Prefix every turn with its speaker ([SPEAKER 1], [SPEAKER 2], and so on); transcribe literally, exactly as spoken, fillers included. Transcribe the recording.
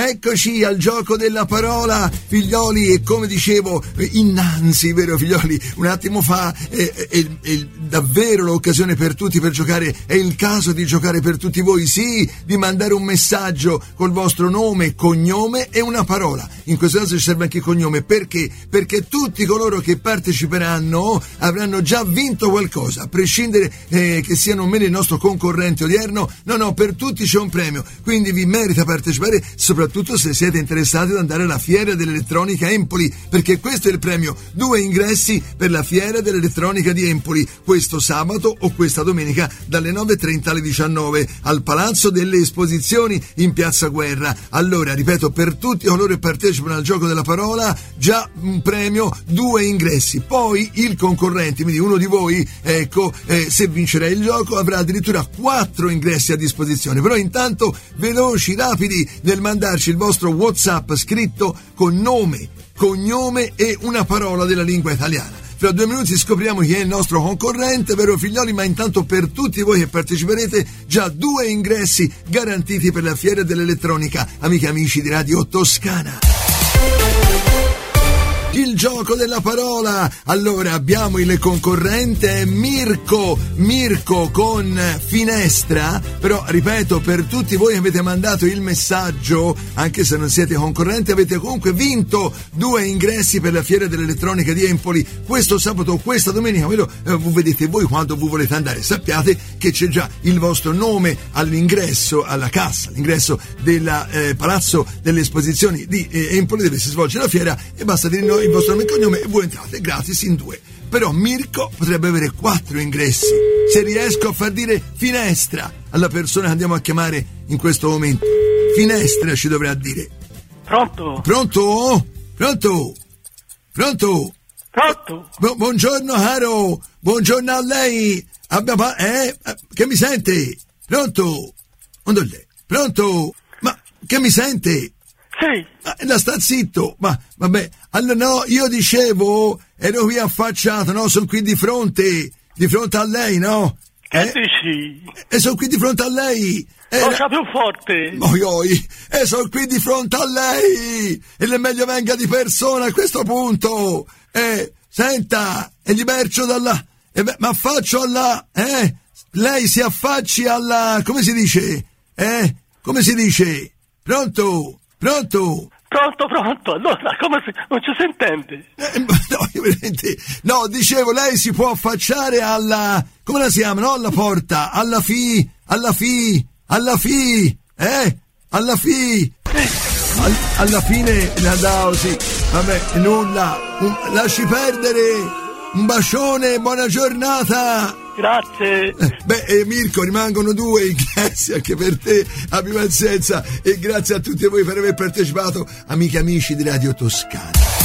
[SPEAKER 1] eccoci al gioco della parola, figlioli, e come dicevo innanzi, vero figlioli, un attimo fa, è, è, è, è davvero l'occasione per tutti per giocare, è il caso di giocare per tutti voi, sì, di mandare un messaggio col vostro nome, cognome e una parola. In questo caso ci serve anche il cognome, perché? Perché tutti coloro che parteciperanno avranno già vinto qualcosa, a prescindere eh, che siano o meno il nostro concorrente odierno. No, no, per tutti c'è un premio, quindi vi merita partecipare, soprattutto se siete interessati ad andare alla Fiera dell'Elettronica Empoli, perché questo è il premio, due ingressi per la Fiera dell'Elettronica di Empoli, questo sabato o questa domenica dalle nove e trenta alle diciannove al Palazzo delle Esposizioni in Piazza Guerra. Allora, ripeto, per tutti coloro che partecipano al gioco della parola, già un premio, due ingressi, poi il concorrente, quindi uno di voi, ecco, eh, se vincerà il gioco avrà addirittura quattro ingressi a disposizione. Però intanto veloci, rapidi nel mandarci il vostro WhatsApp scritto con nome, cognome e una parola della lingua italiana. Fra due minuti scopriamo chi è il nostro concorrente, vero figlioli, ma intanto per tutti voi che parteciperete già due ingressi garantiti per la Fiera dell'Elettronica. Amiche e amici di Radio Toscana. Il gioco della parola. Allora abbiamo il concorrente Mirko, Mirko con finestra, però ripeto, per tutti voi che avete mandato il messaggio, anche se non siete concorrenti, avete comunque vinto due ingressi per la Fiera dell'Elettronica di Empoli questo sabato o questa domenica. Quello eh, vedete voi quando voi volete andare. Sappiate che c'è già il vostro nome all'ingresso, alla cassa, all'ingresso del eh, Palazzo delle Esposizioni di eh, Empoli, dove si svolge la fiera, e basta dire noi il vostro nome e cognome e voi entrate gratis in due. Però Mirko potrebbe avere quattro ingressi se riesco a far dire finestra alla persona che andiamo a chiamare in questo momento. Finestra ci dovrà dire.
[SPEAKER 2] Pronto?
[SPEAKER 1] Pronto? Pronto? Pronto?
[SPEAKER 2] Pronto?
[SPEAKER 1] Bu- buongiorno caro, buongiorno a lei. Abbiamo pa- eh? Che mi sente? Pronto? Dove è lei? Pronto? Ma che mi sente?
[SPEAKER 2] Sì.
[SPEAKER 1] Ah, la sta zitto, ma vabbè, allora no, io dicevo, ero qui affacciato, no, sono qui di fronte, di fronte a lei, no?
[SPEAKER 2] Che
[SPEAKER 1] eh?
[SPEAKER 2] dici?
[SPEAKER 1] E sono qui di fronte a lei.
[SPEAKER 2] Cosa più forte?
[SPEAKER 1] Oi, oi, e sono qui di fronte a lei, e le meglio venga di persona a questo punto. Eh, senta, e gli mercio da là, e beh, ma affaccio alla, eh? Lei si affacci alla, come si dice? Eh? Come si dice? Pronto? Pronto?
[SPEAKER 2] Pronto, pronto. Allora, come si... non ci si intende?
[SPEAKER 1] Eh, no, io veramente... no, dicevo, lei si può affacciare alla... come la si chiama? No, alla porta. Alla fi... alla fi... alla fi... eh? Alla fi... All, alla fine l'andavo, sì. Vabbè, nulla. Un, lasci perdere. Un bacione, buona giornata.
[SPEAKER 2] Grazie.
[SPEAKER 1] Eh, beh, eh, Mirko, rimangono due ingressi anche per te, abbi pazienza, e grazie a tutti voi per aver partecipato, amiche e amici di Radio Toscana.